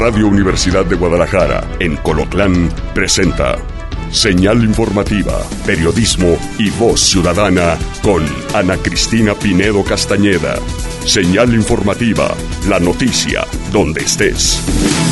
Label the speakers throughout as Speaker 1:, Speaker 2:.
Speaker 1: Radio Universidad de Guadalajara, en Colotlán, presenta Señal Informativa, Periodismo y Voz Ciudadana con Ana Cristina Pinedo Castañeda. Señal Informativa, la noticia donde estés.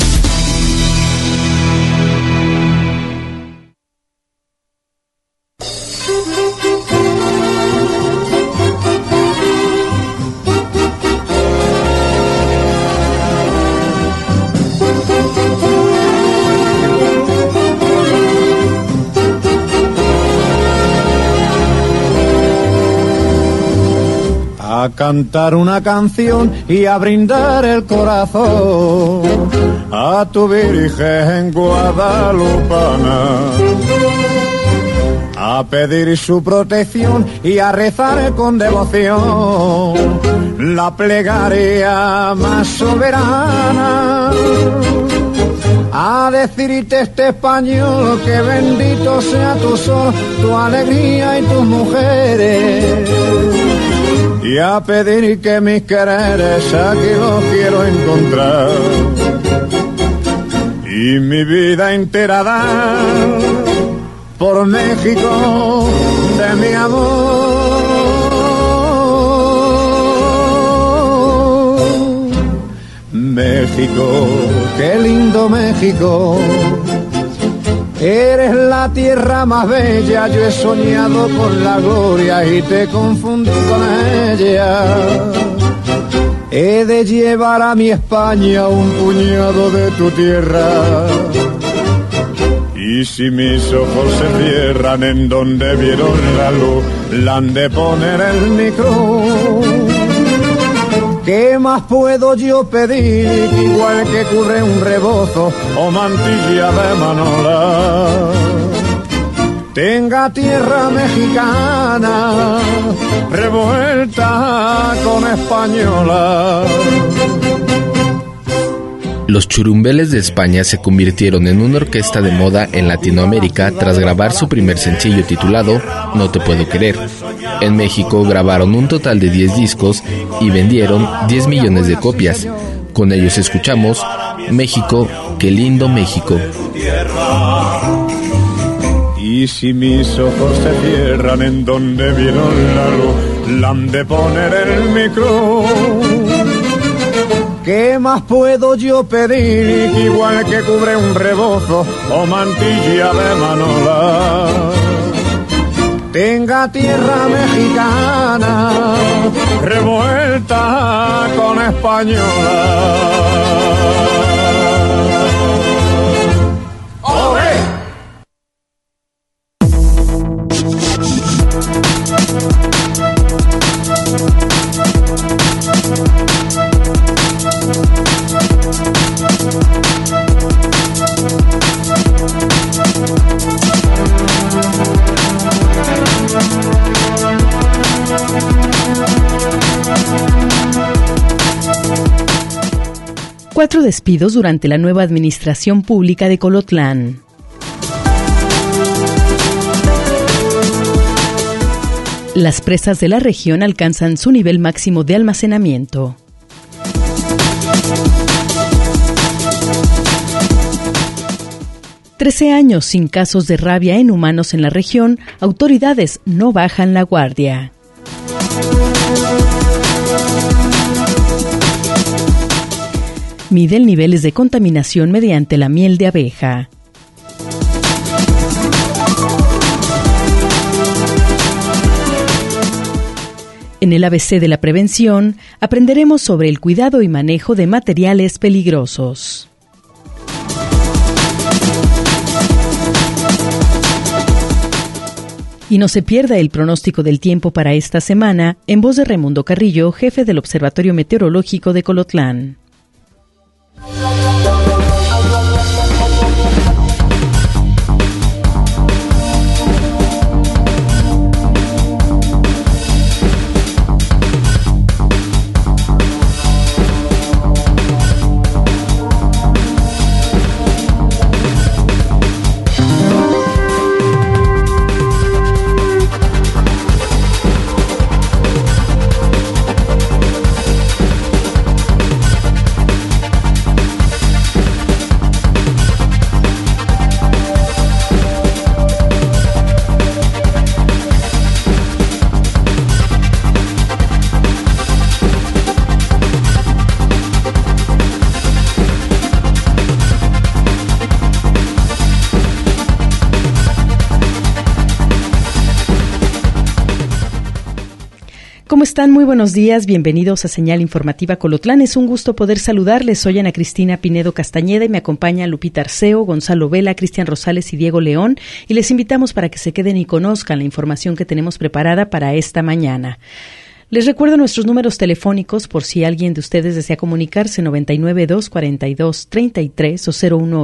Speaker 2: A cantar una canción y a brindar el corazón a tu Virgen guadalupana, a pedir su protección y a rezar con devoción la plegaria más soberana, a decirte este español que bendito sea tu sol, tu alegría y tus mujeres, y a pedir que mis quereres aquí los quiero encontrar y mi vida entera dar por México de mi amor. México, qué lindo México, eres la tierra más bella, yo he soñado con la gloria y te confundí con ella. He de llevar a mi España un puñado de tu tierra, y si mis ojos se cierran en donde vieron la luz, la han de poner el micro. ¿Qué más puedo yo pedir? Igual que cubre un rebozo o mantilla de manola, tenga tierra mexicana revuelta con española.
Speaker 3: Los Churumbeles de España se convirtieron en una orquesta de moda en Latinoamérica tras grabar su primer sencillo titulado No te puedo querer. En México grabaron un total de 10 discos y vendieron 10 millones de copias. Con ellos escuchamos México, qué lindo México.
Speaker 2: Y si mis ojos se cierran en donde vieron la luz, la han de poner el micro. ¿Qué más puedo yo pedir? Igual que cubre un rebozo o mantilla de manola, tenga tierra mexicana revuelta con española. ¡Olé!
Speaker 4: Cuatro despidos durante la nueva administración pública de Colotlán. Las presas de la región alcanzan su nivel máximo de almacenamiento. «13 años sin casos de rabia en humanos en la región, autoridades no bajan la guardia». Miden niveles de contaminación mediante la miel de abeja. En el ABC de la prevención, aprenderemos sobre el cuidado y manejo de materiales peligrosos. Y no se pierda el pronóstico del tiempo para esta semana, en voz de Raimundo Carrillo, jefe del Observatorio Meteorológico de Colotlán. están? Muy buenos días, bienvenidos a Señal Informativa Colotlán. Es un gusto poder saludarles. Soy Ana Cristina Pinedo Castañeda y me acompaña Lupita Arceo, Gonzalo Vela, Cristian Rosales y Diego León. Y les invitamos para que se queden y conozcan la información que tenemos preparada para esta mañana. Les recuerdo nuestros números telefónicos por si alguien de ustedes desea comunicarse, 992-42-33 o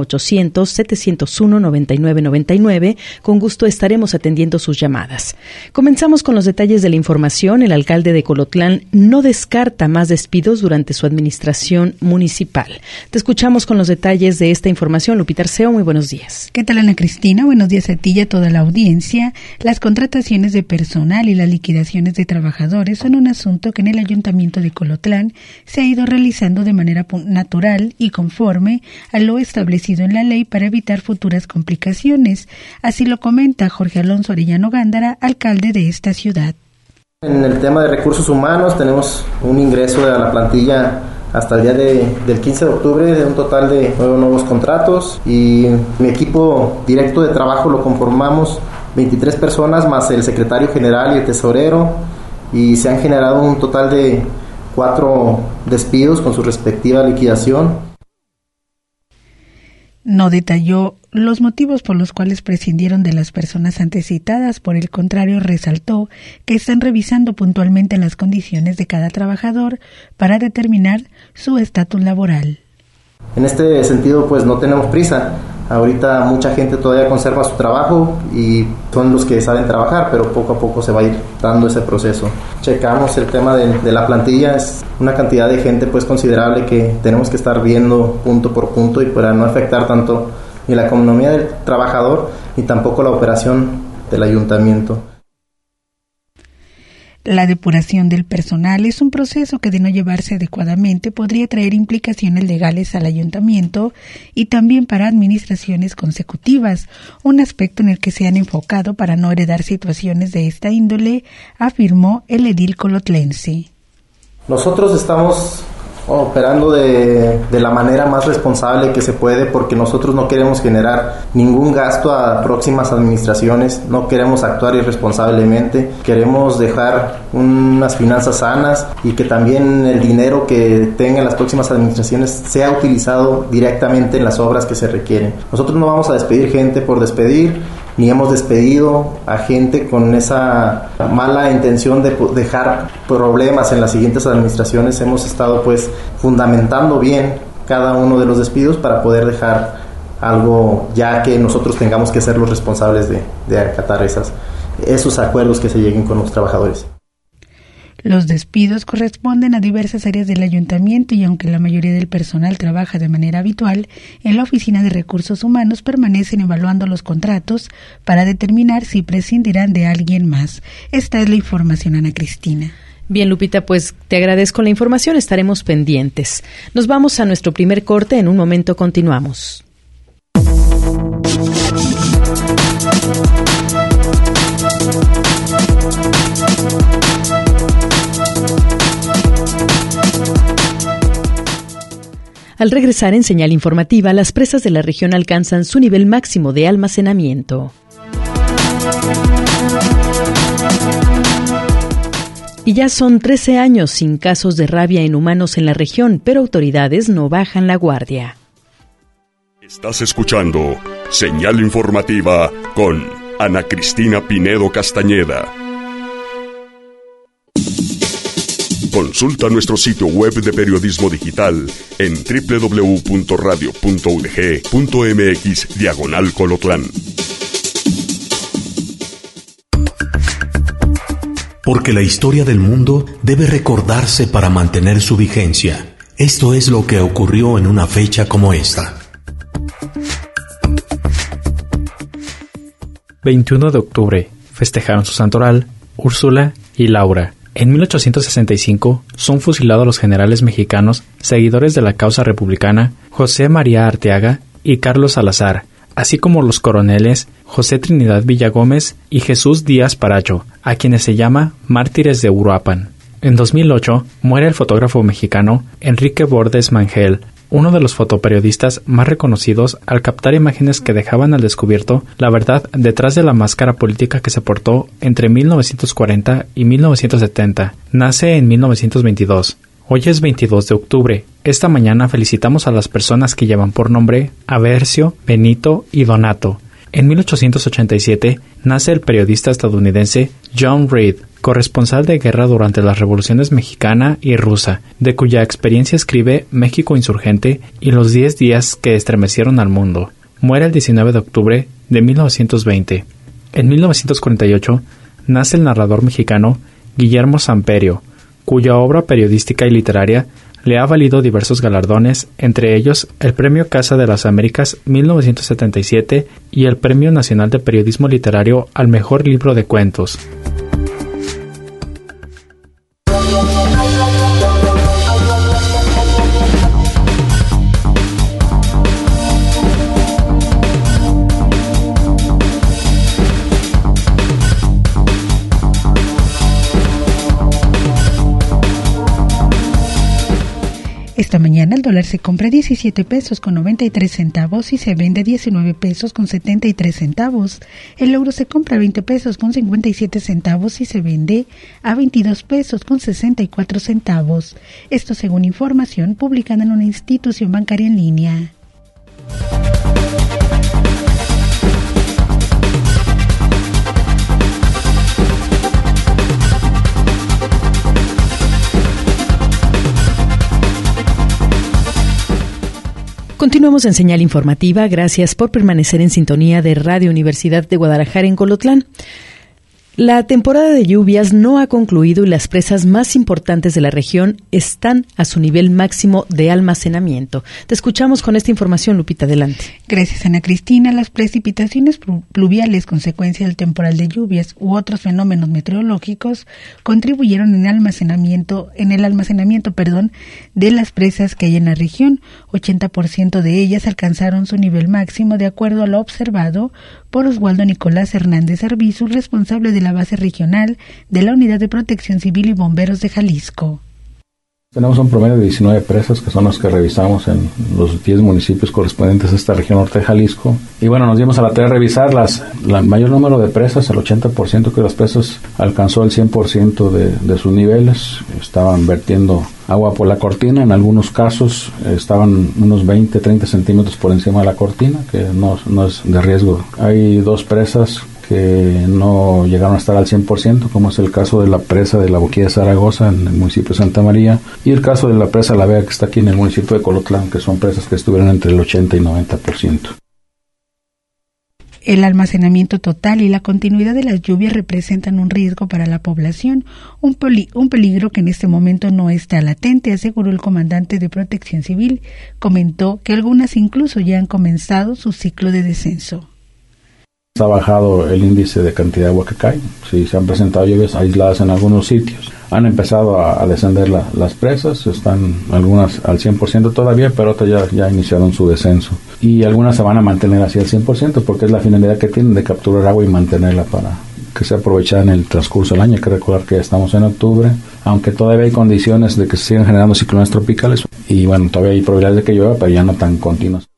Speaker 4: 01800-701-9999. Con gusto estaremos atendiendo sus llamadas. Comenzamos con los detalles de la información. El alcalde de Colotlán no descarta más despidos durante su administración municipal. Te escuchamos con los detalles de esta información. Lupita Arceo, muy buenos días.
Speaker 5: ¿Qué tal, Ana Cristina? Buenos días a ti y a toda la audiencia. Las contrataciones de personal y las liquidaciones de trabajadores son un asunto que en el Ayuntamiento de Colotlán se ha ido realizando de manera natural y conforme a lo establecido en la ley para evitar futuras complicaciones. Así lo comenta Jorge Alonso Arellano Gándara, alcalde de esta ciudad.
Speaker 6: En el tema de recursos humanos tenemos un ingreso a la plantilla hasta el día del 15 de octubre de un total de 9 nuevos contratos, y mi equipo directo de trabajo lo conformamos 23 personas más el secretario general y el tesorero, y se han generado un total de 4 despidos con su respectiva liquidación.
Speaker 5: No detalló los motivos por los cuales prescindieron de las personas antes citadas. Por el contrario, resaltó que están revisando puntualmente las condiciones de cada trabajador para determinar su estatus laboral.
Speaker 6: En este sentido, pues no tenemos prisa. Ahorita mucha gente todavía conserva su trabajo y son los que saben trabajar, pero poco a poco se va a ir dando ese proceso. Checamos el tema de la plantilla, es una cantidad de gente pues considerable que tenemos que estar viendo punto por punto, y para no afectar tanto ni la economía del trabajador ni tampoco la operación del ayuntamiento.
Speaker 5: La depuración del personal es un proceso que, de no llevarse adecuadamente, podría traer implicaciones legales al ayuntamiento y también para administraciones consecutivas, un aspecto en el que se han enfocado para no heredar situaciones de esta índole, afirmó el edil colotlense.
Speaker 6: Nosotros estamos operando de la manera más responsable que se puede, porque nosotros no queremos generar ningún gasto a próximas administraciones, no queremos actuar irresponsablemente, queremos dejar unas finanzas sanas y que también el dinero que tengan las próximas administraciones sea utilizado directamente en las obras que se requieren. Nosotros no vamos a despedir gente por despedir, ni hemos despedido a gente con esa mala intención de dejar problemas en las siguientes administraciones. Hemos estado pues fundamentando bien cada uno de los despidos para poder dejar algo ya que nosotros tengamos que ser los responsables de acatar esos acuerdos que se lleguen con los trabajadores.
Speaker 5: Los despidos corresponden a diversas áreas del ayuntamiento, y aunque la mayoría del personal trabaja de manera habitual, en la Oficina de Recursos Humanos permanecen evaluando los contratos para determinar si prescindirán de alguien más. Esta es la información, Ana Cristina.
Speaker 4: Bien, Lupita, pues te agradezco la información, estaremos pendientes. Nos vamos a nuestro primer corte, en un momento continuamos. Al regresar en Señal Informativa, las presas de la región alcanzan su nivel máximo de almacenamiento. Y ya son 13 años sin casos de rabia en humanos en la región, pero autoridades no bajan la guardia.
Speaker 1: Estás escuchando Señal Informativa con Ana Cristina Pinedo Castañeda. Consulta nuestro sitio web de periodismo digital en www.radio.udg.mx/Colotlán.
Speaker 7: Porque la historia del mundo debe recordarse para mantener su vigencia. Esto es lo que ocurrió en una fecha como esta.
Speaker 8: 21 de octubre. Festejaron su santoral Úrsula y Laura. En 1865 son fusilados los generales mexicanos seguidores de la causa republicana José María Arteaga y Carlos Salazar, así como los coroneles José Trinidad Villagómez y Jesús Díaz Paracho, a quienes se llama mártires de Uruapan. En 2008 muere el fotógrafo mexicano Enrique Bordes Mangel uno de los fotoperiodistas más reconocidos al captar imágenes que dejaban al descubierto la verdad detrás de la máscara política que se portó entre 1940 y 1970. Nace en 1922. Hoy es 22 de octubre. Esta mañana felicitamos a las personas que llevan por nombre Aversio, Benito y Donato. En 1887 nace el periodista estadounidense John Reed, corresponsal de guerra durante las revoluciones mexicana y rusa, de cuya experiencia escribe México insurgente y los 10 días que estremecieron al mundo. Muere el 19 de octubre de 1920. En 1948 nace el narrador mexicano Guillermo Samperio, cuya obra periodística y literaria le ha valido diversos galardones, entre ellos el Premio Casa de las Américas 1977 y el Premio Nacional de Periodismo Literario al Mejor Libro de Cuentos.
Speaker 5: Esta mañana el dólar se compra 17 pesos con 93 centavos y se vende 19 pesos con 73 centavos. El euro se compra 20 pesos con 57 centavos y se vende a 22 pesos con 64 centavos. Esto según información publicada en una institución bancaria en línea.
Speaker 4: Continuamos en Señal Informativa. Gracias por permanecer en sintonía de Radio Universidad de Guadalajara en Colotlán. La temporada de lluvias no ha concluido y las presas más importantes de la región están a su nivel máximo de almacenamiento. Te escuchamos con esta información, Lupita, adelante.
Speaker 5: Gracias, Ana Cristina. Las precipitaciones pluviales, consecuencia del temporal de lluvias u otros fenómenos meteorológicos, contribuyeron en el almacenamiento de las presas que hay en la región. 80% de ellas alcanzaron su nivel máximo de acuerdo a lo observado por Oswaldo Nicolás Hernández Arbizu, responsable de la base regional de la Unidad de Protección Civil y Bomberos de Jalisco.
Speaker 9: Tenemos un promedio de 19 presas que son las que revisamos en los 10 municipios correspondientes a esta región norte de Jalisco. Y bueno, nos dimos a la tarea de revisarlas. El mayor número de presas, el 80% de las presas alcanzó el 100% de sus niveles. Estaban vertiendo agua por la cortina. En algunos casos estaban unos 20, 30 centímetros por encima de la cortina, que no es de riesgo. Hay 2 presas que no llegaron a estar al 100%, como es el caso de la presa de la Boquilla de Zaragoza en el municipio de Santa María y el caso de la presa La Vega que está aquí en el municipio de Colotlán, que son presas que estuvieron entre el 80 y 90%.
Speaker 5: El almacenamiento total y la continuidad de las lluvias representan un riesgo para la población, un peligro que en este momento no está latente, aseguró el comandante de Protección Civil. Comentó que algunas incluso ya han comenzado su ciclo de descenso.
Speaker 9: Ha bajado el índice de cantidad de agua que cae. Sí, se han presentado lluvias aisladas en algunos sitios. Han empezado a descender las presas, están algunas al 100% todavía, pero otras ya iniciaron su descenso. Y algunas se van a mantener así al 100% porque es la finalidad que tienen de capturar agua y mantenerla para que sea aprovechada en el transcurso del año. Hay que recordar que ya estamos en octubre, aunque todavía hay condiciones de que se sigan generando ciclones tropicales y bueno, todavía hay probabilidades de que llueva, pero ya no tan continuas.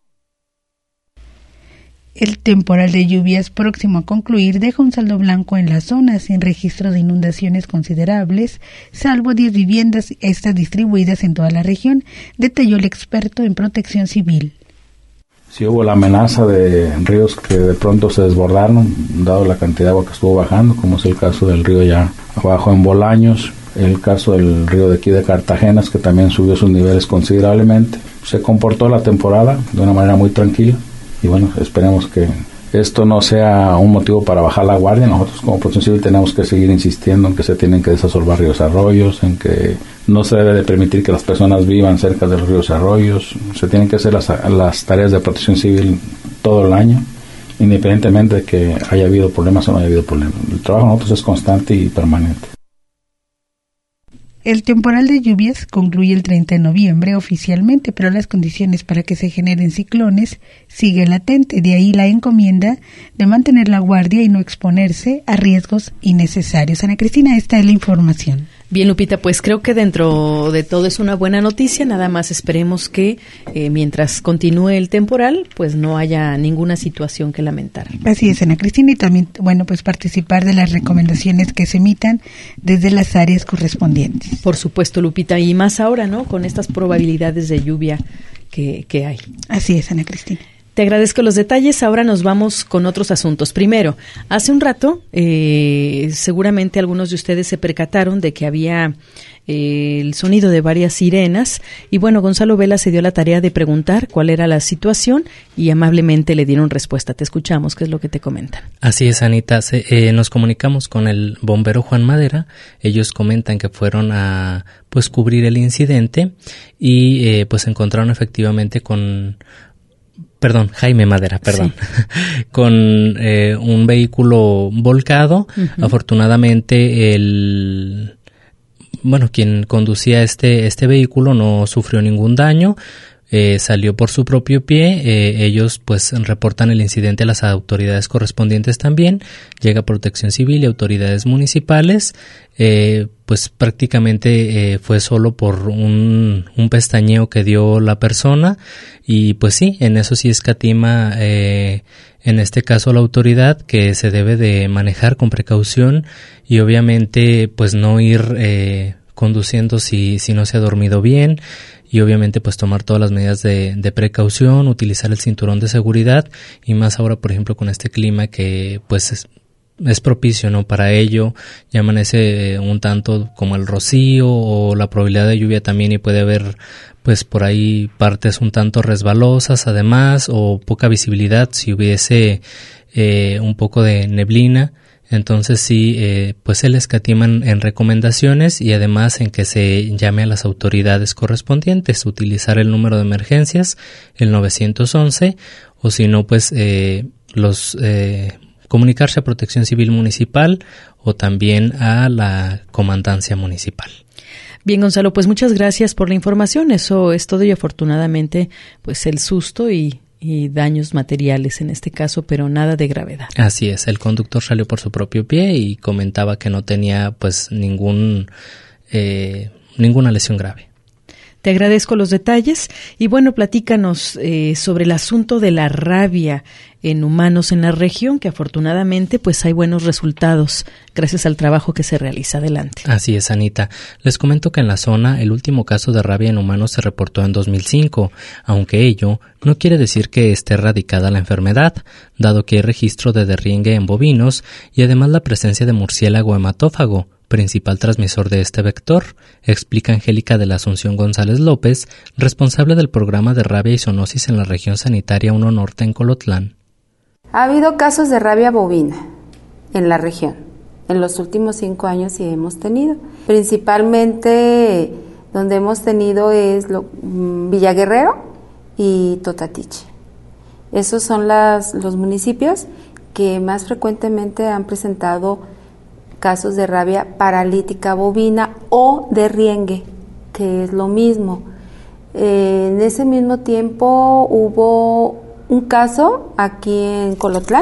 Speaker 5: El temporal de lluvias próximo a concluir deja un saldo blanco en la zona sin registro de inundaciones considerables, salvo 10 viviendas, estas distribuidas en toda la región, detalló el experto en protección civil.
Speaker 9: Sí hubo la amenaza de ríos que de pronto se desbordaron, dado la cantidad de agua que estuvo bajando, como es el caso del río ya abajo en Bolaños, el caso del río de aquí de Cartagenas, que también subió sus niveles considerablemente. Se comportó la temporada de una manera muy tranquila. Y bueno, esperemos que esto no sea un motivo para bajar la guardia. Nosotros como Protección Civil tenemos que seguir insistiendo en que se tienen que desasolvar ríos arroyos, en que no se debe de permitir que las personas vivan cerca de los ríos arroyos. Se tienen que hacer las tareas de Protección Civil todo el año, independientemente de que haya habido problemas o no haya habido problemas. El trabajo de nosotros es constante y permanente.
Speaker 5: El temporal de lluvias concluye el 30 de noviembre oficialmente, pero las condiciones para que se generen ciclones sigue latente. De ahí la encomienda de mantener la guardia y no exponerse a riesgos innecesarios. Ana Cristina, esta es la información.
Speaker 4: Bien, Lupita, pues creo que dentro de todo es una buena noticia, nada más esperemos que mientras continúe el temporal, pues no haya ninguna situación que lamentar.
Speaker 5: Así es, Ana Cristina, y también, bueno, pues participar de las recomendaciones que se emitan desde las áreas correspondientes.
Speaker 4: Por supuesto, Lupita, y más ahora, ¿no?, con estas probabilidades de lluvia que hay.
Speaker 5: Así es, Ana Cristina.
Speaker 4: Te agradezco los detalles. Ahora nos vamos con otros asuntos. Primero, hace un rato, seguramente algunos de ustedes se percataron de que había el sonido de varias sirenas y bueno, Gonzalo Vela se dio la tarea de preguntar cuál era la situación y amablemente le dieron respuesta. Te escuchamos, ¿qué es lo que te comentan?
Speaker 10: Así es, Anita. Nos comunicamos con el bombero Juan Madera. Ellos comentan que fueron a pues cubrir el incidente y pues se encontraron efectivamente Jaime Madera, sí. Con un vehículo volcado. Uh-huh. Afortunadamente quien conducía este vehículo no sufrió ningún daño. Salió por su propio pie. Ellos pues reportan el incidente a las autoridades correspondientes también. Llega Protección Civil y autoridades municipales. Pues prácticamente fue solo por un pestañeo que dio la persona y pues sí, en eso sí escatima en este caso la autoridad, que se debe de manejar con precaución y obviamente pues no ir conduciendo si no se ha dormido bien. Y obviamente pues tomar todas las medidas de precaución, utilizar el cinturón de seguridad y más ahora, por ejemplo, con este clima que pues es propicio, ¿no?, para ello. Ya amanece un tanto como el rocío o la probabilidad de lluvia también, y puede haber pues por ahí partes un tanto resbalosas además, o poca visibilidad si hubiese un poco de neblina. Entonces sí, pues se les escatiman en recomendaciones y además en que se llame a las autoridades correspondientes, utilizar el número de emergencias, el 911, o si no, pues comunicarse a Protección Civil Municipal o también a la Comandancia Municipal.
Speaker 4: Bien, Gonzalo, pues muchas gracias por la información. Eso es todo y afortunadamente pues el susto y daños materiales en este caso, pero nada de gravedad.
Speaker 10: Así es, el conductor salió por su propio pie y comentaba que no tenía pues ninguna lesión grave.
Speaker 4: Te agradezco los detalles y bueno, platícanos sobre el asunto de la rabia en humanos en la región, que afortunadamente pues hay buenos resultados gracias al trabajo que se realiza. Adelante.
Speaker 10: Así es, Anita. Les comento que en la zona el último caso de rabia en humanos se reportó en 2005, aunque ello no quiere decir que esté erradicada la enfermedad, dado que hay registro de derriengue en bovinos y además la presencia de murciélago hematófago, principal transmisor de este vector, explica Angélica de la Asunción González López, responsable del programa de rabia y zoonosis en la región sanitaria 1 Norte en Colotlán.
Speaker 11: Ha habido casos de rabia bovina en la región. En los últimos 5 años sí hemos tenido. Principalmente donde hemos tenido es Villaguerrero y Totatiche. Esos son los municipios que más frecuentemente han presentado casos de rabia paralítica bovina o derriengue, que es lo mismo. En ese mismo tiempo hubo un caso aquí en Colotlán,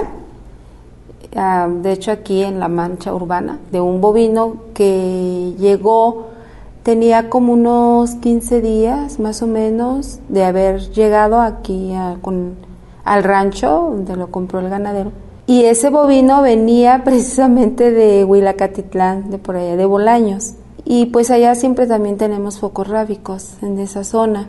Speaker 11: de hecho aquí en la mancha urbana, de un bovino que llegó, tenía como unos 15 días más o menos de haber llegado aquí al rancho donde lo compró el ganadero. Y ese bovino venía precisamente de Huilacatitlán, de por allá, de Bolaños. Y pues allá siempre también tenemos focos rábicos en esa zona.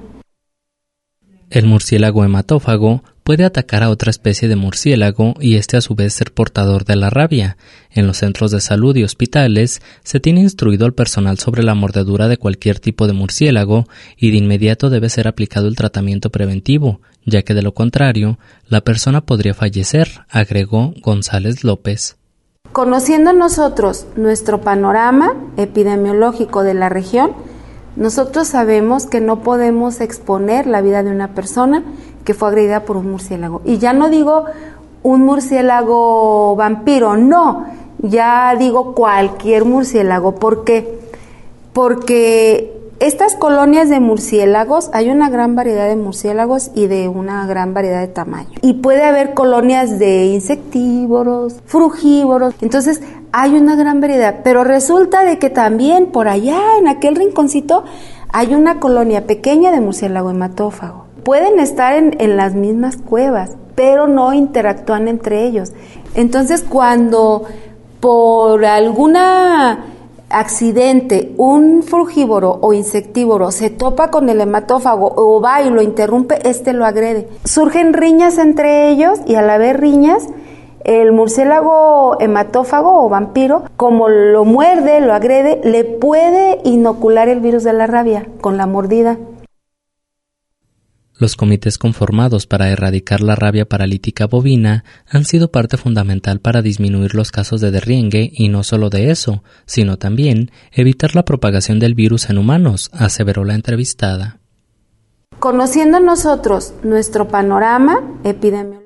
Speaker 10: El murciélago hematófago puede atacar a otra especie de murciélago y este a su vez ser portador de la rabia. En los centros de salud y hospitales se tiene instruido al personal sobre la mordedura de cualquier tipo de murciélago y de inmediato debe ser aplicado el tratamiento preventivo, ya que de lo contrario, la persona podría fallecer, agregó González López.
Speaker 11: Conociendo nosotros nuestro panorama epidemiológico de la región, nosotros sabemos que no podemos exponer la vida de una persona que fue agredida por un murciélago. Y ya no digo un murciélago vampiro, no, ya digo cualquier murciélago. ¿Por qué? Porque estas colonias de murciélagos, hay una gran variedad de murciélagos y de una gran variedad de tamaño. Y puede haber colonias de insectívoros, frugívoros. Entonces, hay una gran variedad, pero resulta de que también por allá, en aquel rinconcito, hay una colonia pequeña de murciélago hematófago. Pueden estar en las mismas cuevas, pero no interactúan entre ellos. Entonces, cuando por alguna accidente un frugívoro o insectívoro se topa con el hematófago o va y lo interrumpe, lo agrede. Surgen riñas entre ellos y al haber riñas, el murciélago hematófago o vampiro, como lo muerde, lo agrede, le puede inocular el virus de la rabia con la mordida.
Speaker 10: Los comités conformados para erradicar la rabia paralítica bovina han sido parte fundamental para disminuir los casos de derriengue y no solo de eso, sino también evitar la propagación del virus en humanos, aseveró la entrevistada.
Speaker 11: Conociendo nosotros nuestro panorama epidemiológico,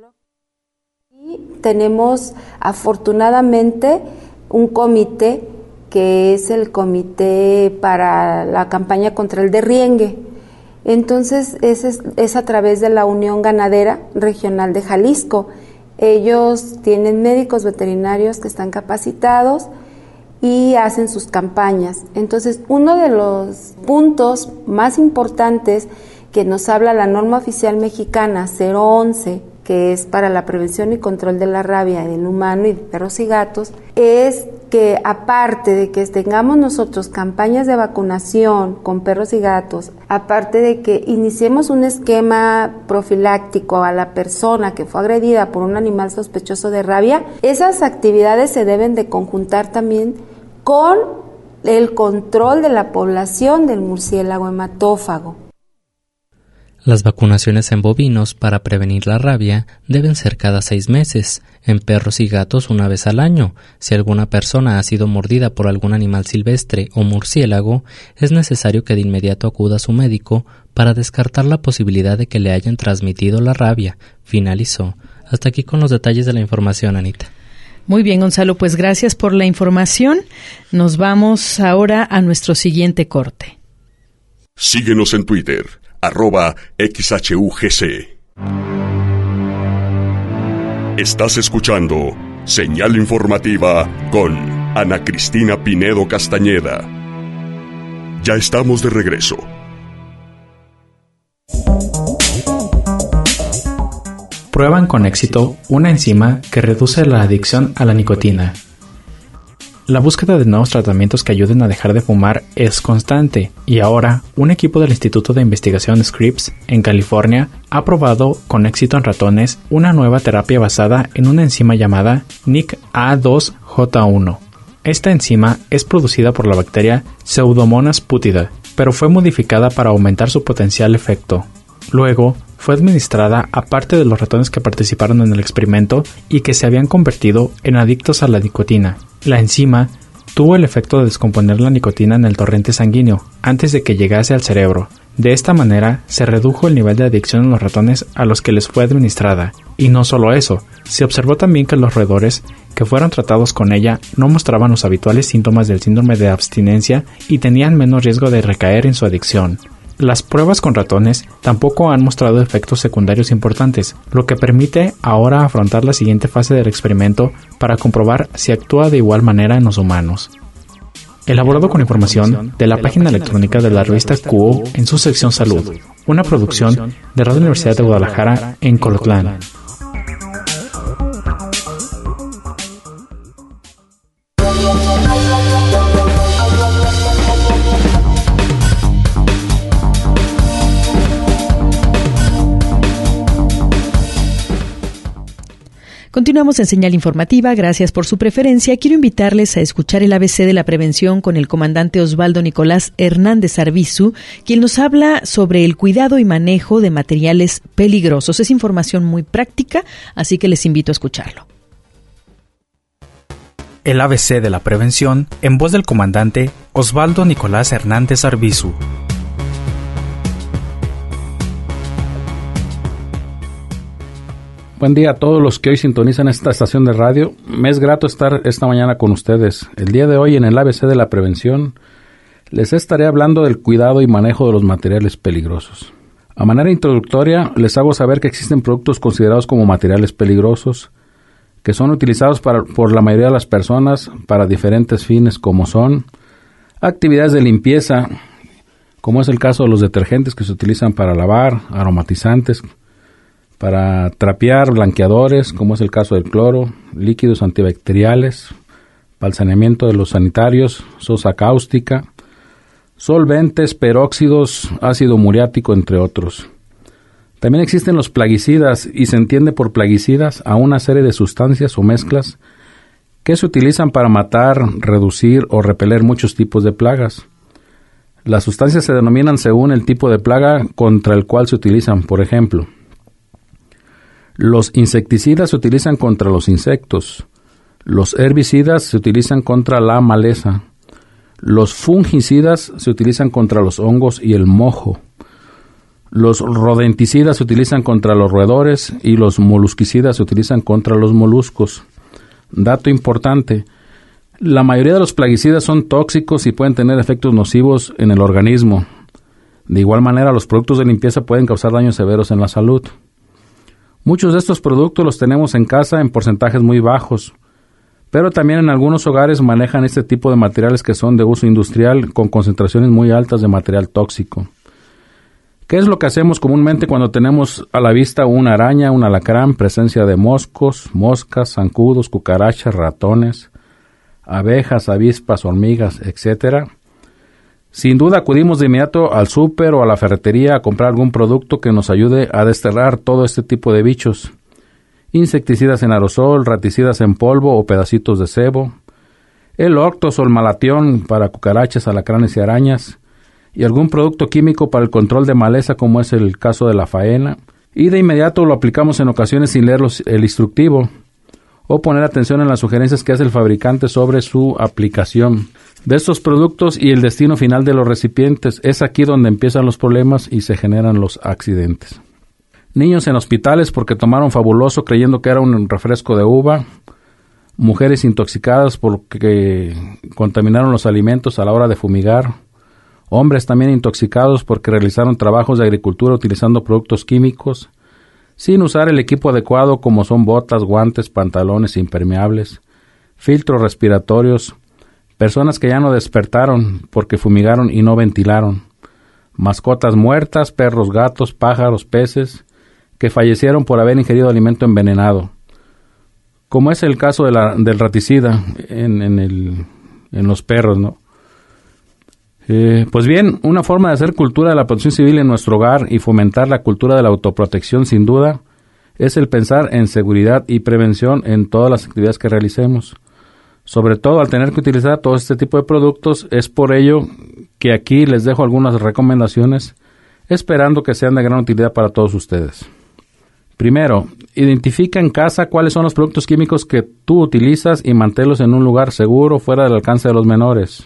Speaker 11: tenemos afortunadamente un comité que es el comité para la campaña contra el derriengue. Entonces es a través de la Unión Ganadera Regional de Jalisco. Ellos tienen médicos veterinarios que están capacitados y hacen sus campañas. Entonces, uno de los puntos más importantes que nos habla la norma oficial mexicana 011, que es para la prevención y control de la rabia en humano y de perros y gatos, es que aparte de que tengamos nosotros campañas de vacunación con perros y gatos, aparte de que iniciemos un esquema profiláctico a la persona que fue agredida por un animal sospechoso de rabia, esas actividades se deben de conjuntar también con el control de la población del murciélago hematófago.
Speaker 10: Las vacunaciones en bovinos para prevenir la rabia deben ser cada 6 meses, en perros y gatos una vez al año. Si alguna persona ha sido mordida por algún animal silvestre o murciélago, es necesario que de inmediato acuda a su médico para descartar la posibilidad de que le hayan transmitido la rabia, finalizó. Hasta aquí con los detalles de la información, Anita.
Speaker 4: Muy bien, Gonzalo, pues gracias por la información. Nos vamos ahora a nuestro siguiente corte.
Speaker 1: Síguenos en Twitter, @XHUGC. Estás escuchando Señal Informativa con Ana Cristina Pinedo Castañeda. Ya estamos de regreso.
Speaker 8: Prueban con éxito una enzima que reduce la adicción a la nicotina. La búsqueda de nuevos tratamientos que ayuden a dejar de fumar es constante, y ahora un equipo del Instituto de Investigación Scripps en California ha probado con éxito en ratones una nueva terapia basada en una enzima llamada NICA2J1. Esta enzima es producida por la bacteria Pseudomonas putida, pero fue modificada para aumentar su potencial efecto. Luego, fue administrada a parte de los ratones que participaron en el experimento y que se habían convertido en adictos a la nicotina. La enzima tuvo el efecto de descomponer la nicotina en el torrente sanguíneo antes de que llegase al cerebro. De esta manera, se redujo el nivel de adicción en los ratones a los que les fue administrada. Y no solo eso, se observó también que los roedores que fueron tratados con ella no mostraban los habituales síntomas del síndrome de abstinencia y tenían menos riesgo de recaer en su adicción. Las pruebas con ratones tampoco han mostrado efectos secundarios importantes, lo que permite ahora afrontar la siguiente fase del experimento para comprobar si actúa de igual manera en los humanos. Elaborado con información de la página electrónica de la revista QO en su sección Salud, una producción de Radio Universidad de Guadalajara en Colotlán.
Speaker 4: Continuamos en Señal Informativa, gracias por su preferencia. Quiero invitarles a escuchar el ABC de la prevención con el comandante Osvaldo Nicolás Hernández Arbizu, quien nos habla sobre el cuidado y manejo de materiales peligrosos. Es información muy práctica, así que les invito a escucharlo.
Speaker 12: El ABC de la prevención en voz del comandante Osvaldo Nicolás Hernández Arbizu.
Speaker 9: Buen día a todos los que hoy sintonizan esta estación de radio. Me es grato estar esta mañana con ustedes. El día de hoy en el ABC de la prevención les estaré hablando del cuidado y manejo de los materiales peligrosos. A manera introductoria les hago saber que existen productos considerados como materiales peligrosos que son utilizados por la mayoría de las personas para diferentes fines, como son actividades de limpieza, como es el caso de los detergentes que se utilizan para lavar, aromatizantes, para trapear, blanqueadores, como es el caso del cloro, líquidos antibacteriales, para el saneamiento de los sanitarios, sosa cáustica, solventes, peróxidos, ácido muriático, entre otros. También existen los plaguicidas, y se entiende por plaguicidas a una serie de sustancias o mezclas que se utilizan para matar, reducir o repeler muchos tipos de plagas. Las sustancias se denominan según el tipo de plaga contra el cual se utilizan. Por ejemplo, los insecticidas se utilizan contra los insectos, los herbicidas se utilizan contra la maleza, los fungicidas se utilizan contra los hongos y el mojo, los rodenticidas se utilizan contra los roedores y los molusquicidas se utilizan contra los moluscos. Dato importante, la mayoría de los plaguicidas son tóxicos y pueden tener efectos nocivos en el organismo. De igual manera, los productos de limpieza pueden causar daños severos en la salud. Muchos de estos productos los tenemos en casa en porcentajes muy bajos, pero también en algunos hogares manejan este tipo de materiales que son de uso industrial con concentraciones muy altas de material tóxico. ¿Qué es lo que hacemos comúnmente cuando tenemos a la vista una araña, un alacrán, presencia de moscos, moscas, zancudos, cucarachas, ratones, abejas, avispas, hormigas, etcétera? Sin duda acudimos de inmediato al súper o a la ferretería a comprar algún producto que nos ayude a desterrar todo este tipo de bichos. Insecticidas en aerosol, raticidas en polvo o pedacitos de cebo, el Orctos o el Malatión para cucarachas, alacranes y arañas, y algún producto químico para el control de maleza, como es el caso de la faena, y de inmediato lo aplicamos en ocasiones sin leer el instructivo o poner atención en las sugerencias que hace el fabricante sobre su aplicación de estos productos y el destino final de los recipientes. Es aquí donde empiezan los problemas y se generan los accidentes. Niños en hospitales porque tomaron fabuloso creyendo que era un refresco de uva, mujeres intoxicadas porque contaminaron los alimentos a la hora de fumigar, hombres también intoxicados porque realizaron trabajos de agricultura utilizando productos químicos, sin usar el equipo adecuado como son botas, guantes, pantalones impermeables, filtros respiratorios, personas que ya no despertaron porque fumigaron y no ventilaron, mascotas muertas, perros, gatos, pájaros, peces, que fallecieron por haber ingerido alimento envenenado, como es el caso del raticida en los perros, ¿no? Pues bien, una forma de hacer cultura de la protección civil en nuestro hogar y fomentar la cultura de la autoprotección, sin duda, es el pensar en seguridad y prevención en todas las actividades que realicemos. Sobre todo al tener que utilizar todo este tipo de productos, es por ello que aquí les dejo algunas recomendaciones, esperando que sean de gran utilidad para todos ustedes. Primero, identifica en casa cuáles son los productos químicos que tú utilizas y manténlos en un lugar seguro, fuera del alcance de los menores.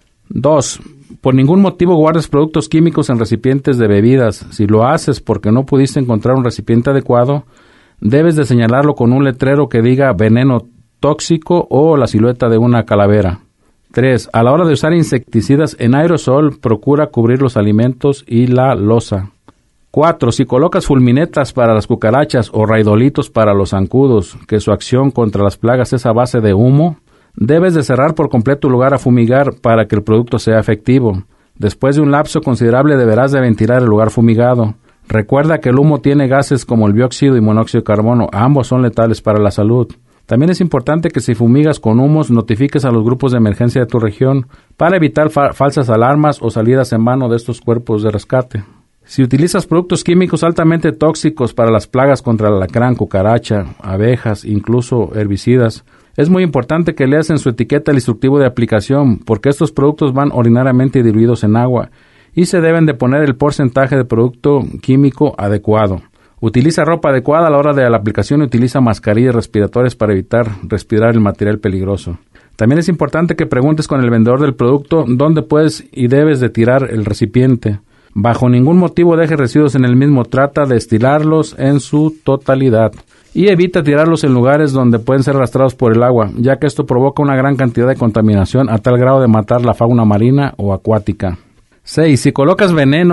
Speaker 9: 2. Por ningún motivo guardes productos químicos en recipientes de bebidas. Si lo haces porque no pudiste encontrar un recipiente adecuado, debes de señalarlo con un letrero que diga veneno tóxico o la silueta de una calavera. 3. A la hora de usar insecticidas en aerosol, procura cubrir los alimentos y la loza. 4. Si colocas fulminetas para las cucarachas o raidolitos para los zancudos, que su acción contra las plagas es a base de humo, debes de cerrar por completo el lugar a fumigar para que el producto sea efectivo. Después de un lapso considerable deberás de ventilar el lugar fumigado. Recuerda que el humo tiene gases como el dióxido y monóxido de carbono, ambos son letales para la salud. También es importante que si fumigas con humos, notifiques a los grupos de emergencia de tu región para evitar falsas alarmas o salidas en vano de estos cuerpos de rescate. Si utilizas productos químicos altamente tóxicos para las plagas contra el alacrán, cucaracha, abejas, incluso herbicidas, es muy importante que leas en su etiqueta el instructivo de aplicación, porque estos productos van ordinariamente diluidos en agua y se deben de poner el porcentaje de producto químico adecuado. Utiliza ropa adecuada a la hora de la aplicación y utiliza mascarillas respiratorias para evitar respirar el material peligroso. También es importante que preguntes con el vendedor del producto dónde puedes y debes de tirar el recipiente. Bajo ningún motivo dejes residuos en el mismo, trata de destilarlos en su totalidad. Y evita tirarlos en lugares donde pueden ser arrastrados por el agua, ya que esto provoca una gran cantidad de contaminación a tal grado de matar la fauna marina o acuática. 6. Si colocas veneno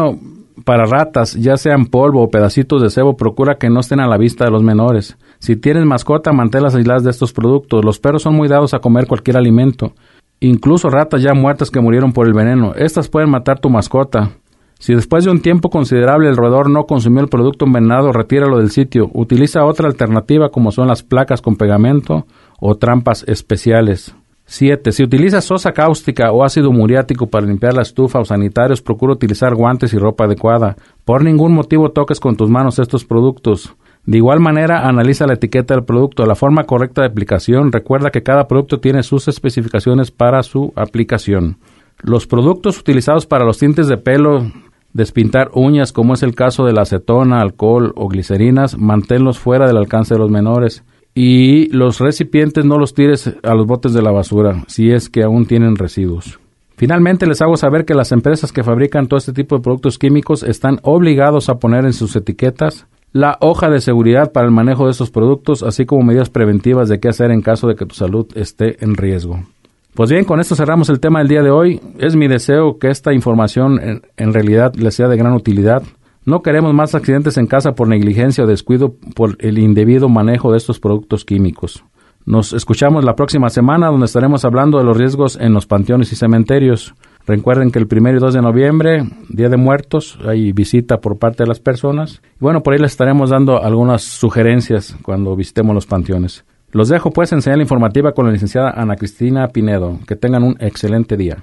Speaker 9: para ratas, ya sean polvo o pedacitos de cebo, procura que no estén a la vista de los menores. Si tienes mascota, manténlas aisladas de estos productos. Los perros son muy dados a comer cualquier alimento, incluso ratas ya muertas que murieron por el veneno. Estas pueden matar tu mascota. Si después de un tiempo considerable el roedor no consumió el producto envenenado, retíralo del sitio. Utiliza otra alternativa como son las placas con pegamento o trampas especiales. 7. Si utilizas sosa cáustica o ácido muriático para limpiar la estufa o sanitarios, procura utilizar guantes y ropa adecuada. Por ningún motivo toques con tus manos estos productos. De igual manera, analiza la etiqueta del producto, la forma correcta de aplicación. Recuerda que cada producto tiene sus especificaciones para su aplicación. Los productos utilizados para los tintes de pelo, despintar uñas, como es el caso de la acetona, alcohol o glicerinas, manténlos fuera del alcance de los menores. Y los recipientes no los tires a los botes de la basura, si es que aún tienen residuos. Finalmente, les hago saber que las empresas que fabrican todo este tipo de productos químicos están obligados a poner en sus etiquetas la hoja de seguridad para el manejo de estos productos, así como medidas preventivas de qué hacer en caso de que tu salud esté en riesgo. Pues bien, con esto cerramos el tema del día de hoy. Es mi deseo que esta información en realidad les sea de gran utilidad. No queremos más accidentes en casa por negligencia o descuido por el indebido manejo de estos productos químicos. Nos escuchamos la próxima semana, donde estaremos hablando de los riesgos en los panteones y cementerios. Recuerden que el 1 y 2 de noviembre, Día de Muertos, hay visita por parte de las personas. Y bueno, por ahí les estaremos dando algunas sugerencias cuando visitemos los panteones. Los dejo pues en señal informativa con la licenciada Ana Cristina Pinedo. Que tengan un excelente día.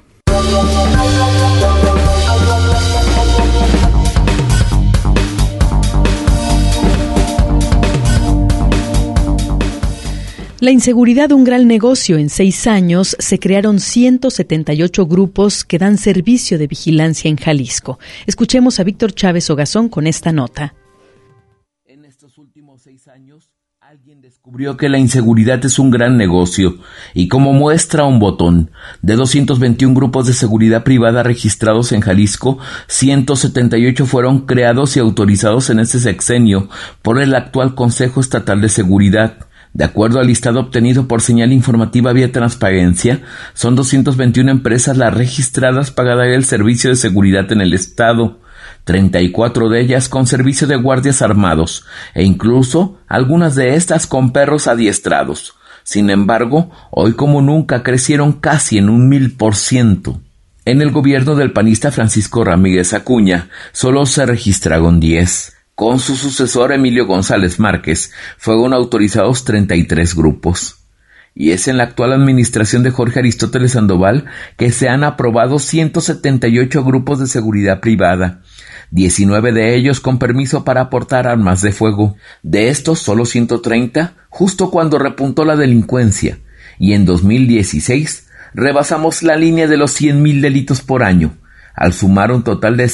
Speaker 4: La inseguridad, un gran negocio. En 6 años se crearon 178 grupos que dan servicio de vigilancia en Jalisco. Escuchemos a Víctor Chávez Ogazón con esta nota.
Speaker 13: En estos últimos 6 años, alguien descubrió que la inseguridad es un gran negocio y, como muestra un botón, de 221 grupos de seguridad privada registrados en Jalisco, 178 fueron creados y autorizados en este sexenio por el actual Consejo Estatal de Seguridad. De acuerdo al listado obtenido por señal informativa vía transparencia, son 221 empresas las registradas para dar el servicio de seguridad en el estado, 34 de ellas con servicio de guardias armados, e incluso algunas de estas con perros adiestrados. Sin embargo, hoy como nunca crecieron casi en 1000%. En el gobierno del panista Francisco Ramírez Acuña, solo se registraron 10. Con su sucesor Emilio González Márquez, fueron autorizados 33 grupos. Y es en la actual administración de Jorge Aristóteles Sandoval que se han aprobado 178 grupos de seguridad privada, 19 de ellos con permiso para aportar armas de fuego. De estos, solo 130, justo cuando repuntó la delincuencia, y en 2016 rebasamos la línea de los 100,000 delitos por año, al sumar un total de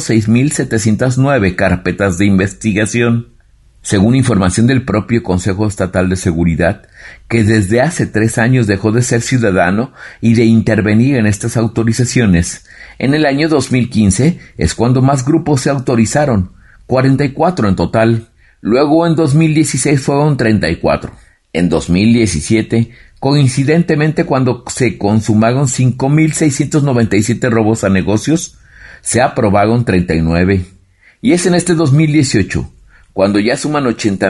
Speaker 13: 106,709 carpetas de investigación. Según información del propio Consejo Estatal de Seguridad, que desde hace 3 años dejó de ser ciudadano y de intervenir en estas autorizaciones, en el año 2015 es cuando más grupos se autorizaron, 44 en total. Luego en 2016 fueron 34. En 2017, coincidentemente cuando se consumaron 5,697 robos a negocios, se aprobaron 39. Y es en este 2018, cuando ya suman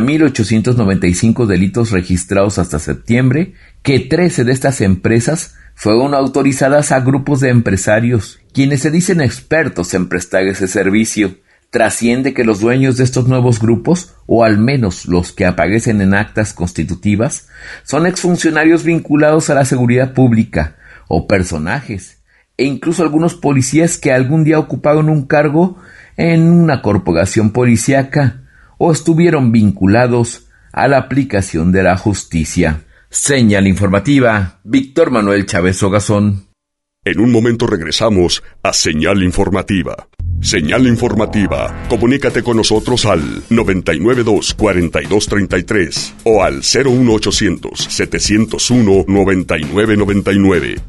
Speaker 13: 80,895 delitos registrados hasta septiembre, que 13 de estas empresas fueron autorizadas a grupos de empresarios, quienes se dicen expertos en prestar ese servicio. Trasciende que los dueños de estos nuevos grupos, o al menos los que aparecen en actas constitutivas, son exfuncionarios vinculados a la seguridad pública, o personajes, e incluso algunos policías que algún día ocuparon un cargo en una corporación policíaca, o estuvieron vinculados a la aplicación de la justicia. Señal informativa, Víctor Manuel Chávez Ogazón.
Speaker 1: En un momento regresamos a Señal Informativa. Señal Informativa. Comunícate con nosotros al 992-4233 o al 01800-701-9999.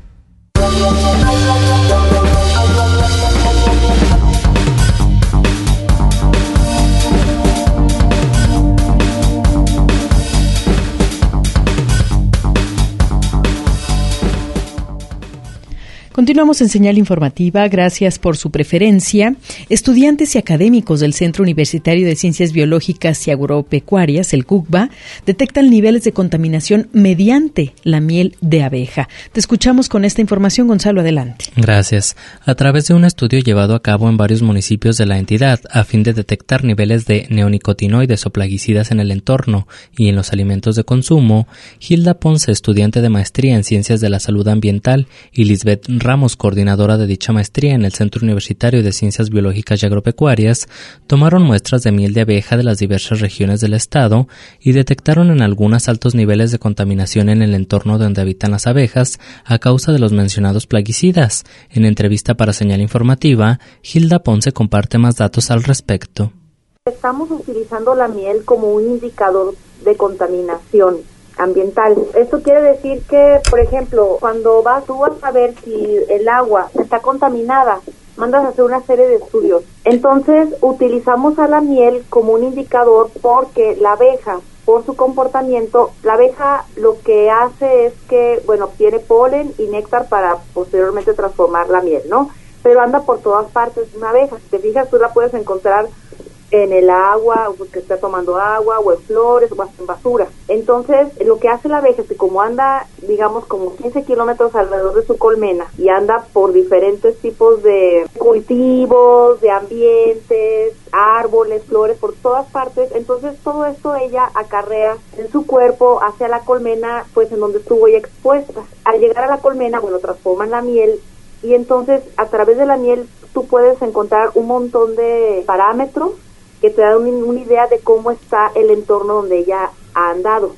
Speaker 4: Continuamos en Señal Informativa. Gracias por su preferencia. Estudiantes y académicos del Centro Universitario de Ciencias Biológicas y Agropecuarias, el CUCBA, detectan niveles de contaminación mediante la miel de abeja. Te escuchamos con esta información, Gonzalo, adelante.
Speaker 10: Gracias. A través de un estudio llevado a cabo en varios municipios de la entidad, a fin de detectar niveles de neonicotinoides o plaguicidas en el entorno y en los alimentos de consumo, Hilda Ponce, estudiante de maestría en Ciencias de la Salud Ambiental, y Lisbeth Ramos, coordinadora de dicha maestría en el Centro Universitario de Ciencias Biológicas y Agropecuarias, tomaron muestras de miel de abeja de las diversas regiones del estado y detectaron en algunas altos niveles de contaminación en el entorno donde habitan las abejas a causa de los mencionados plaguicidas. En entrevista para Señal Informativa, Hilda Ponce comparte más datos al respecto.
Speaker 14: Estamos utilizando la miel como un indicador de contaminación ambiental. Esto quiere decir que, por ejemplo, cuando vas tú a saber si el agua está contaminada, mandas a hacer una serie de estudios. Entonces, utilizamos a la miel como un indicador porque la abeja, por su comportamiento, la abeja lo que hace es que, obtiene polen y néctar para posteriormente transformar la miel, ¿no? Pero anda por todas partes una abeja. Si te fijas, tú la puedes encontrar en el agua, o que está tomando agua, o en flores, o hasta en basura. Entonces, lo que hace la abeja es que como anda, digamos, como 15 kilómetros alrededor de su colmena, y anda por diferentes tipos de cultivos, de ambientes, árboles, flores, por todas partes, entonces todo esto ella acarrea en su cuerpo hacia la colmena, pues en donde estuvo ella expuesta. Al llegar a la colmena, transforman la miel, y entonces a través de la miel tú puedes encontrar un montón de parámetros que te dan una idea de cómo está el entorno donde ella ha andado.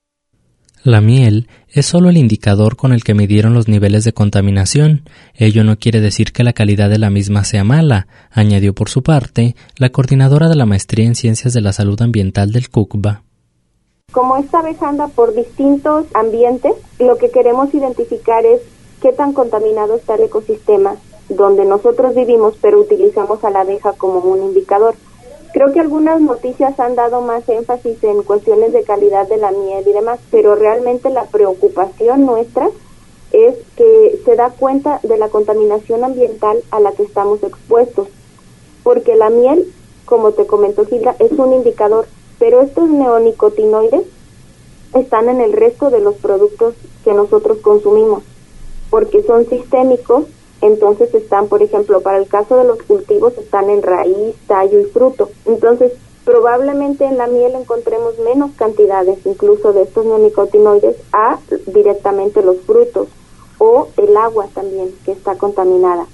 Speaker 10: La miel es solo el indicador con el que midieron los niveles de contaminación. Ello no quiere decir que la calidad de la misma sea mala, añadió por su parte la coordinadora de la Maestría en Ciencias de la Salud Ambiental del CUCBA.
Speaker 14: Como esta abeja anda por distintos ambientes, lo que queremos identificar es qué tan contaminado está el ecosistema donde nosotros vivimos, pero utilizamos a la abeja como un indicador. Creo que algunas noticias han dado más énfasis en cuestiones de calidad de la miel y demás, pero realmente la preocupación nuestra es que se da cuenta de la contaminación ambiental a la que estamos expuestos, porque la miel, como te comentó Gilda, es un indicador, pero estos neonicotinoides están en el resto de los productos que nosotros consumimos, porque son sistémicos. Entonces están, por ejemplo, para el caso de los cultivos, están en raíz, tallo y fruto. Entonces, probablemente en la miel encontremos menos cantidades, incluso de estos neonicotinoides, a directamente los frutos, o el agua también, que está contaminada.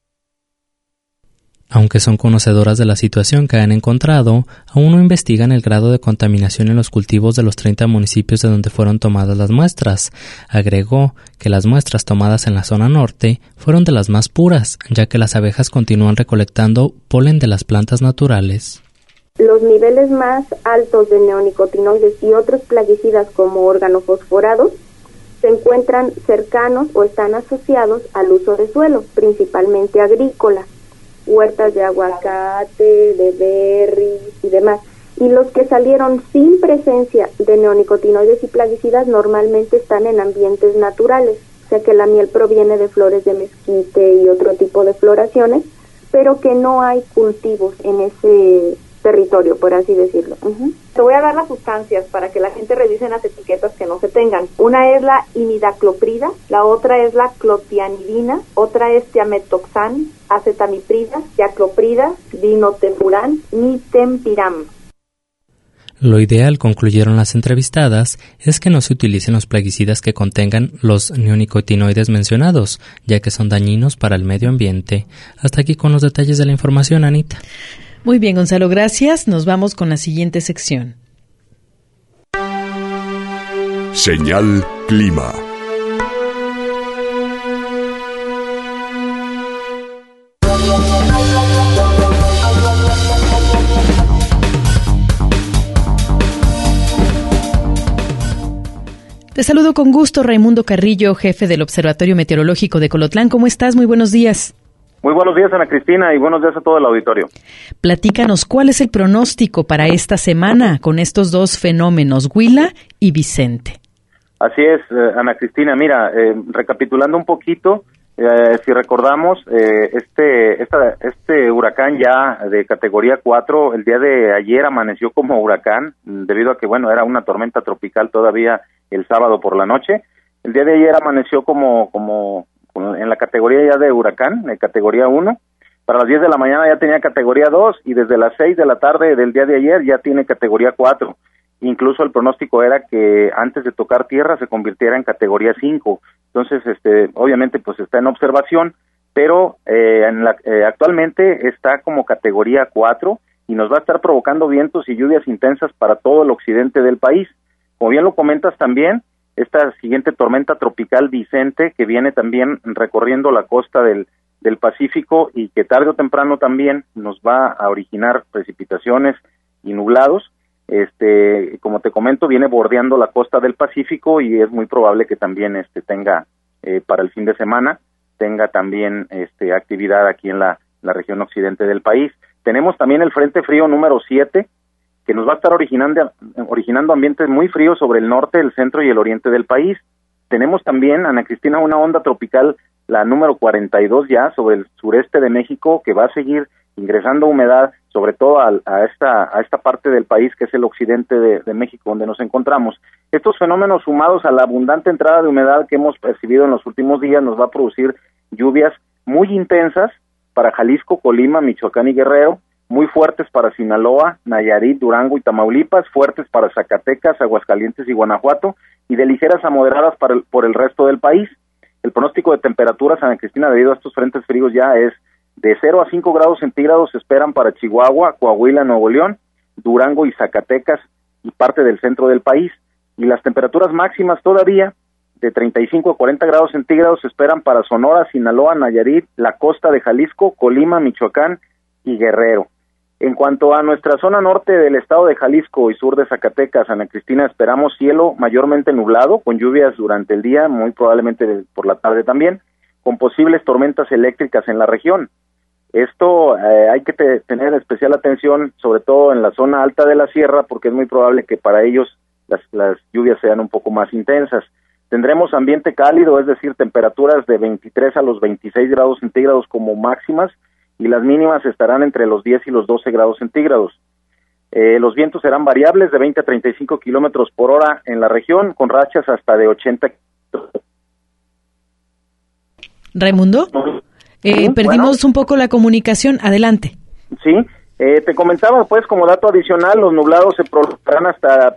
Speaker 10: Aunque son conocedoras de la situación que han encontrado, aún no investigan el grado de contaminación en los cultivos de los 30 municipios de donde fueron tomadas las muestras. Agregó que las muestras tomadas en la zona norte fueron de las más puras, ya que las abejas continúan recolectando polen de las plantas naturales.
Speaker 14: Los niveles más altos de neonicotinoides y otros plaguicidas como organofosforados se encuentran cercanos o están asociados al uso de suelo, principalmente agrícola, huertas de aguacate, de berries y demás. Y los que salieron sin presencia de neonicotinoides y plaguicidas normalmente están en ambientes naturales, o sea que la miel proviene de flores de mezquite y otro tipo de floraciones, pero que no hay cultivos en ese territorio, por así decirlo. Te voy a dar las sustancias para que la gente revise las etiquetas que no se tengan. Una es la imidacloprida, la otra es la clotianidina, otra es tiametoxan, acetamiprida, tiacloprida, dinotefuran, nitempiram.
Speaker 10: Lo ideal, concluyeron las entrevistadas, es que no se utilicen los plaguicidas que contengan los neonicotinoides mencionados, ya que son dañinos para el medio ambiente. Hasta aquí con los detalles de la información, Anita.
Speaker 4: Muy bien, Gonzalo, gracias. Nos vamos con la siguiente sección.
Speaker 1: Señal Clima.
Speaker 4: Te saludo con gusto, Raimundo Carrillo, jefe del Observatorio Meteorológico de Colotlán. ¿Cómo estás? Muy buenos días.
Speaker 15: Muy buenos días, Ana Cristina, y buenos días a todo el auditorio.
Speaker 4: Platícanos, ¿cuál es el pronóstico para esta semana con estos dos fenómenos, Huila y Vicente?
Speaker 15: Así es, Ana Cristina. Mira, recapitulando un poquito, Si recordamos, este huracán ya de categoría 4, el día de ayer amaneció como huracán, debido a que, bueno, era una tormenta tropical todavía el sábado por la noche. El día de ayer amaneció como en la categoría ya de huracán, de categoría 1. Para las 10 de la mañana ya tenía categoría 2 y desde las 6 de la tarde del día de ayer ya tiene categoría 4. Incluso el pronóstico era que antes de tocar tierra se convirtiera en categoría 5. Entonces, obviamente, pues está en observación, pero actualmente está como categoría 4 y nos va a estar provocando vientos y lluvias intensas para todo el occidente del país. Como bien lo comentas también, esta siguiente tormenta tropical Vicente, que viene también recorriendo la costa del Pacífico y que tarde o temprano también nos va a originar precipitaciones y nublados. Como te comento, viene bordeando la costa del Pacífico y es muy probable que también tenga para el fin de semana tenga también actividad aquí en la región occidente del país. Tenemos también el Frente Frío número 7, que nos va a estar originando ambientes muy fríos sobre el norte, el centro y el oriente del país. Tenemos también, Ana Cristina, una onda tropical, la número 42 ya, sobre el sureste de México, que va a seguir ingresando humedad, sobre todo a esta parte del país que es el occidente de México, donde nos encontramos. Estos fenómenos, sumados a la abundante entrada de humedad que hemos percibido en los últimos días, nos va a producir lluvias muy intensas para Jalisco, Colima, Michoacán y Guerrero, muy fuertes para Sinaloa, Nayarit, Durango y Tamaulipas, fuertes para Zacatecas, Aguascalientes y Guanajuato, y de ligeras a moderadas por el resto del país. El pronóstico de temperaturas, Ana Cristina, debido a estos frentes fríos ya es de 0 a 5 grados centígrados se esperan para Chihuahua, Coahuila, Nuevo León, Durango y Zacatecas y parte del centro del país. Y las temperaturas máximas todavía de 35 a 40 grados centígrados se esperan para Sonora, Sinaloa, Nayarit, la costa de Jalisco, Colima, Michoacán y Guerrero. En cuanto a nuestra zona norte del estado de Jalisco y sur de Zacatecas, Ana Cristina, esperamos cielo mayormente nublado, con lluvias durante el día, muy probablemente por la tarde también, con posibles tormentas eléctricas en la región. Esto hay que tener especial atención, sobre todo en la zona alta de la sierra, porque es muy probable que para ellos las lluvias sean un poco más intensas. Tendremos ambiente cálido, es decir, temperaturas de 23 a los 26 grados centígrados como máximas, y las mínimas estarán entre los 10 y los 12 grados centígrados. Los vientos serán variables de 20 a 35 kilómetros por hora en la región, con rachas hasta de 80 kilómetros.
Speaker 4: Raimundo, perdimos un poco la comunicación. Adelante.
Speaker 15: Sí, te comentaba, pues, como dato adicional, los nublados se prolongarán hasta...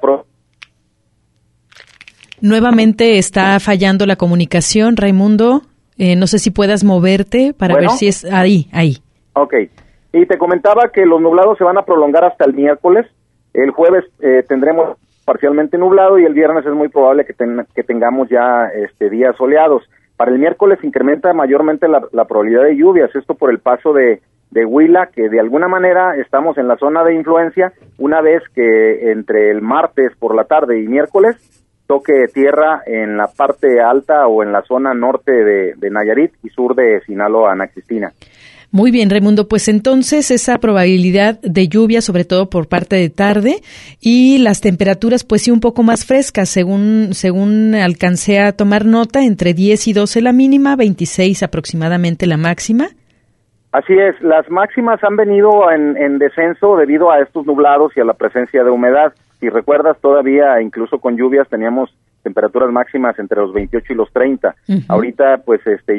Speaker 4: Nuevamente está fallando la comunicación, Raimundo. No sé si puedas moverte para ver si es ahí.
Speaker 15: Ok, y te comentaba que los nublados se van a prolongar hasta el miércoles. El jueves tendremos parcialmente nublado y el viernes es muy probable que tengamos ya días soleados. Para el miércoles incrementa mayormente la probabilidad de lluvias, esto por el paso de Huila, que de alguna manera estamos en la zona de influencia, una vez que entre el martes por la tarde y miércoles toque tierra en la parte alta o en la zona norte de Nayarit y sur de Sinaloa, Ana Cristina.
Speaker 4: Muy bien, Raimundo, pues entonces esa probabilidad de lluvia, sobre todo por parte de tarde, y las temperaturas pues sí un poco más frescas, según alcancé a tomar nota, entre 10 y 12 la mínima, 26 aproximadamente la máxima.
Speaker 15: Así es, las máximas han venido en descenso debido a estos nublados y a la presencia de humedad. Si recuerdas, todavía incluso con lluvias teníamos temperaturas máximas entre los 28 y los 30. Uh-huh. Ahorita pues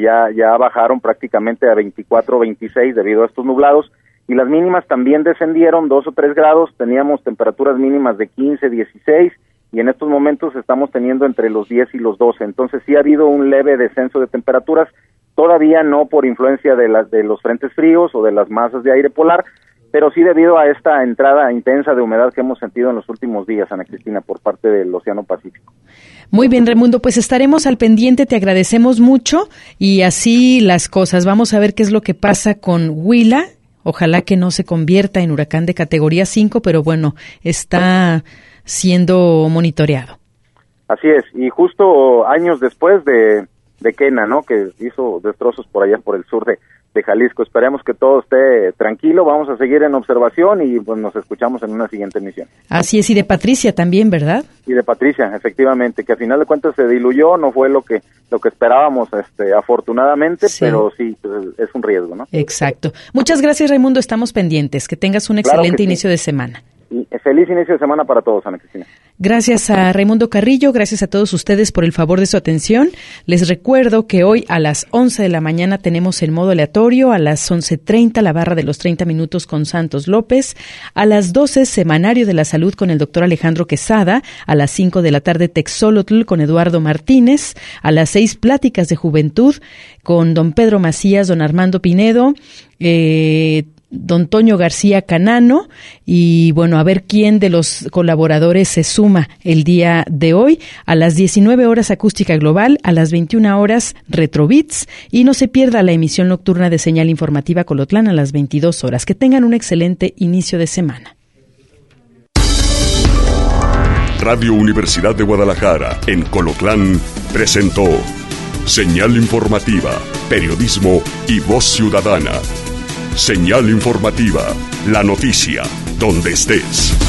Speaker 15: ya bajaron prácticamente a 24 o 26 debido a estos nublados, y las mínimas también descendieron 2 o 3 grados, teníamos temperaturas mínimas de 15, 16 y en estos momentos estamos teniendo entre los 10 y los 12. Entonces sí ha habido un leve descenso de temperaturas, todavía no por influencia de los frentes fríos o de las masas de aire polar, pero sí debido a esta entrada intensa de humedad que hemos sentido en los últimos días, Ana Cristina, por parte del Océano Pacífico.
Speaker 4: Muy bien, Raimundo, pues estaremos al pendiente, te agradecemos mucho y así las cosas. Vamos a ver qué es lo que pasa con Huila. Ojalá que no se convierta en huracán de categoría 5, pero bueno, está siendo monitoreado.
Speaker 15: Así es, y justo años después de Kena, ¿no?, que hizo destrozos por allá por el sur de Jalisco. Esperemos que todo esté tranquilo, vamos a seguir en observación y pues nos escuchamos en una siguiente emisión.
Speaker 4: Así es, y de Patricia también, ¿verdad?
Speaker 15: Y de Patricia, efectivamente, que a final de cuentas se diluyó, no fue lo que esperábamos, afortunadamente, sí. Pero sí, es un riesgo, ¿no?
Speaker 4: Exacto. Muchas gracias, Raimundo, estamos pendientes. Que tengas un excelente inicio de semana.
Speaker 15: Y feliz inicio de semana para todos, Ana Cristina.
Speaker 4: Gracias a Raimundo Carrillo, gracias a todos ustedes por el favor de su atención. Les recuerdo que hoy a las 11 de la mañana tenemos el modo aleatorio, a las 11:30 la barra de los 30 minutos con Santos López, a las 12 Semanario de la Salud con el doctor Alejandro Quesada, a las 5 de la tarde Texolotl con Eduardo Martínez, a las 6 Pláticas de Juventud con don Pedro Macías, don Armando Pinedo, don Toño García Canano, y bueno, a ver quién de los colaboradores se suma el día de hoy. A las 19 horas Acústica Global, a las 21 horas Retrobits, y no se pierda la emisión nocturna de Señal Informativa Colotlán a las 22 horas. Que tengan un excelente inicio de semana.
Speaker 1: Radio Universidad de Guadalajara, en Colotlán, presentó Señal Informativa, Periodismo y Voz Ciudadana. Señal Informativa, la noticia, donde estés.